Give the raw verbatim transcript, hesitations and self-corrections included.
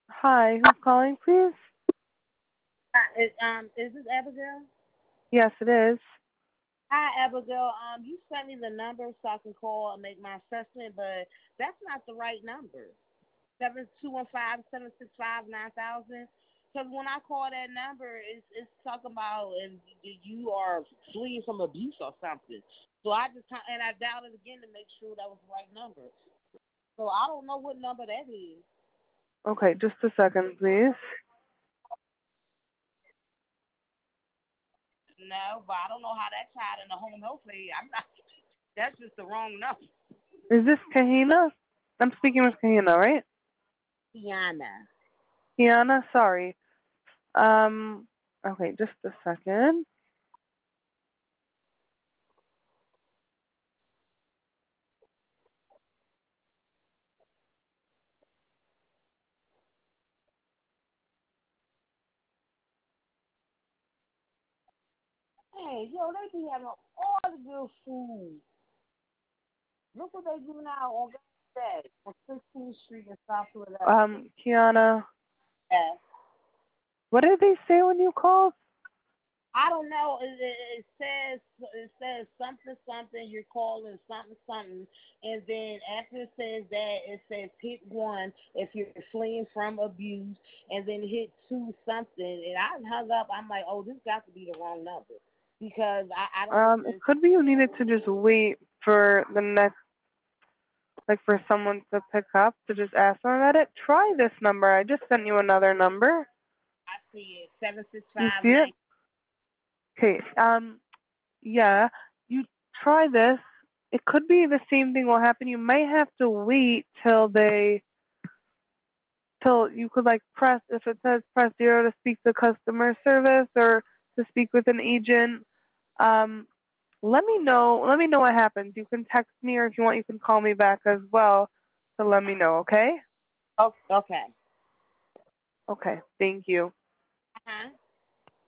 Hi, who's calling, please? Uh, is, um, is this Abigail? Yes, it is. Hi, Abigail. Um, you sent me the number so I can call and make my assessment, but that's not the right number. Seven two one five seven six five nine thousand. Because when I call that number, it's it's talking about if you are fleeing from abuse or something. So I just kind and I dialed it again to make sure that was the right number. So I don't know what number that is. Okay, just a second, please. No, but I don't know how that tied in the home health aid. I'm not. That's just the wrong number. Is this Kahina? I'm speaking with Kahina, right? Tiana. Kiana, sorry. Um, okay, just a second. Hey, yo, they be having all the good food. Look what they do now on Day on sixteenth Street in South Philadelphia. Um, Kiana, Yeah. what did they say when you called? I don't know. It, it, it says it says something something. You're calling something something, and then after it says that, it says hit one if you're fleeing from abuse, and then hit two something. And I hung up. I'm like, oh, this got to be the wrong number because I I don't. Um, it could be you needed to just wait for the next, like for someone to pick up to just ask them about it. Try this number. I just sent you another number. I see it seven six You five see it? nine. Okay. Um, yeah, you try this. It could be the same thing will happen. You might have to wait till they, till you could like press, if it says press zero to speak to customer service or to speak with an agent. Um, let me know, let me know what happens. You can text me or if you want, you can call me back as well to let me know, okay? Oh, okay. Okay, thank you. Uh huh.